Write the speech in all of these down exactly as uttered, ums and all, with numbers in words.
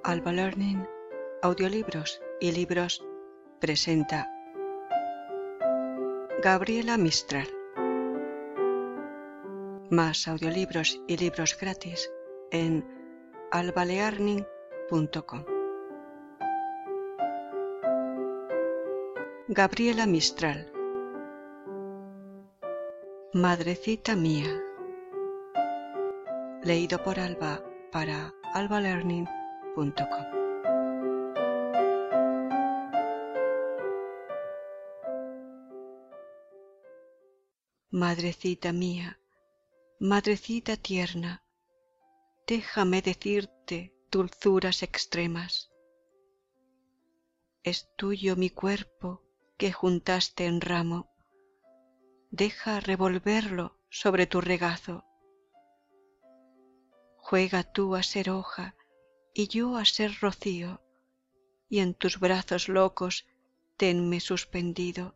Alba Learning, audiolibros y libros presenta Gabriela Mistral. Más audiolibros y libros gratis en alba learning punto com. Gabriela Mistral. Madrecita mía. Leído por Alba para alba learning punto com. Madrecita mía, madrecita tierna, déjame decirte dulzuras extremas. Es tuyo mi cuerpo que juntaste en ramo, deja revolverlo sobre tu regazo. Juega tú a ser hoja y yo a ser rocío, y en tus brazos locos tenme suspendido.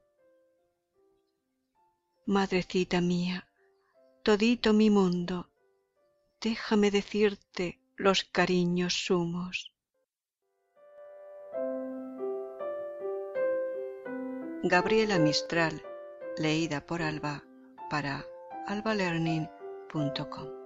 Madrecita mía, todito mi mundo, déjame decirte los cariños sumos. Gabriela Mistral, leída por Alba para alba learning punto com.